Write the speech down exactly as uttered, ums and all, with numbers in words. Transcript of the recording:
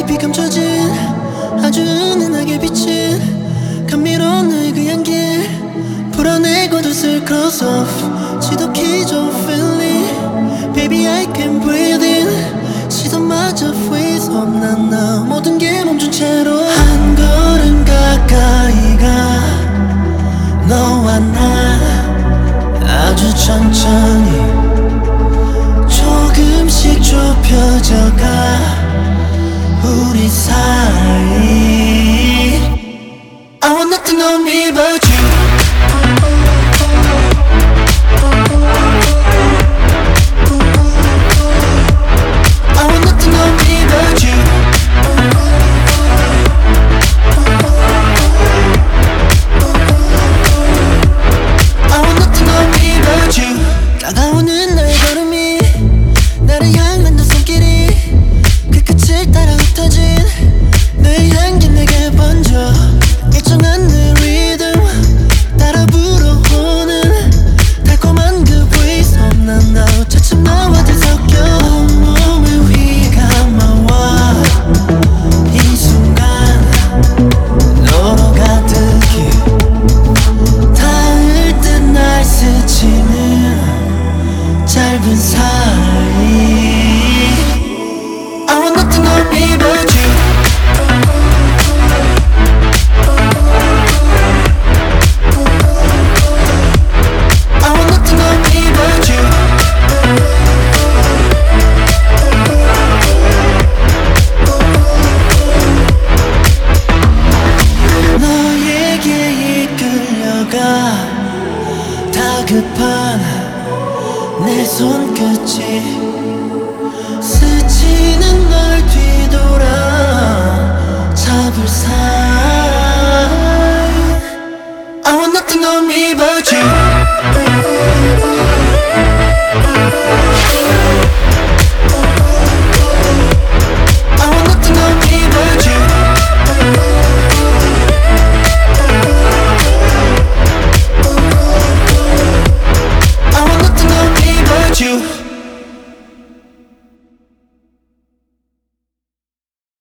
깊이 감춰진 아주 은은하게 비친 감미로운 너의 그 향기 풀어내고도 슬 close off 지독히 좋은 feeling Baby I can breathe in 시선마저 freeze up 난 나 모든 게 멈춘 채로 한 걸음 가까이 가 너와 나 아주 천천히 조금씩 좁혀져가 우리 사이 I want nothing on me but you I want nothing on me but you I want nothing on me but you 다가오는 너의 걸음이 나를 향한다 손길이 그 끝을 따라 흩어진 너의 향기 내게 번져 일정한 내 리듬 따라 불어오는 달콤한 그 breeze 난 나 차츰 나와 뒤섞여 온몸을 휘감아와 이 순간 너로 가득히 닿을 듯 날 스치는 짧은 사이 I want nothing on me but you I want nothing on me but you 너에게 이끌려가 다급한 내 손끝이